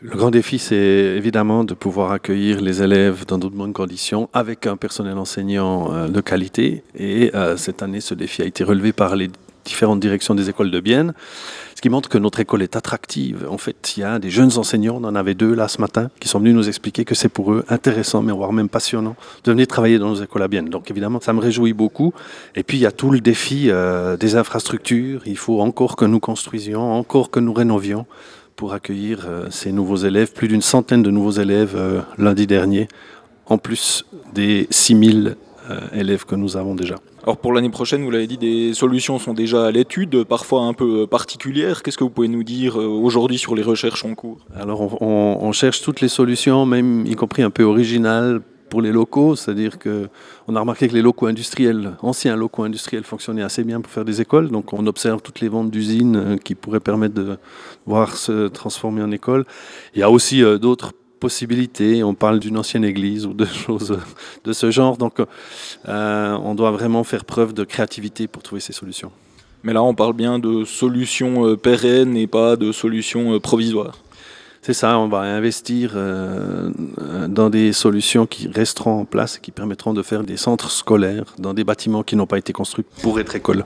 Le grand défi, c'est évidemment de pouvoir accueillir les élèves dans de bonnes conditions avec un personnel enseignant de qualité. Et cette année, ce défi a été relevé par les différentes directions des écoles de Bienne, ce qui montre que notre école est attractive. En fait, il y a des jeunes enseignants, on en avait 2 là ce matin, qui sont venus nous expliquer que c'est pour eux intéressant, mais voire même passionnant, de venir travailler dans nos écoles à Bienne. Donc évidemment, ça me réjouit beaucoup. Et puis il y a tout le défi des infrastructures. Il faut encore que nous construisions, encore que nous rénovions pour accueillir ces nouveaux élèves, plus d'une centaine de nouveaux élèves lundi dernier, en plus des 6000 élèves que nous avons déjà. Alors pour l'année prochaine, vous l'avez dit, des solutions sont déjà à l'étude, parfois un peu particulières. Qu'est-ce que vous pouvez nous dire aujourd'hui sur les recherches en cours ? Alors on cherche toutes les solutions, même y compris un peu originales pour les locaux, c'est-à-dire qu'on a remarqué que les locaux industriels, anciens locaux industriels fonctionnaient assez bien pour faire des écoles, donc on observe toutes les ventes d'usines qui pourraient permettre de voir se transformer en école. Il y a aussi d'autres possibilités, on parle d'une ancienne église ou de choses de ce genre, donc on doit vraiment faire preuve de créativité pour trouver ces solutions. Mais là, on parle bien de solutions pérennes et pas de solutions provisoires. C'est ça, on va investir dans des solutions qui resteront en place et qui permettront de faire des centres scolaires dans des bâtiments qui n'ont pas été construits pour être école.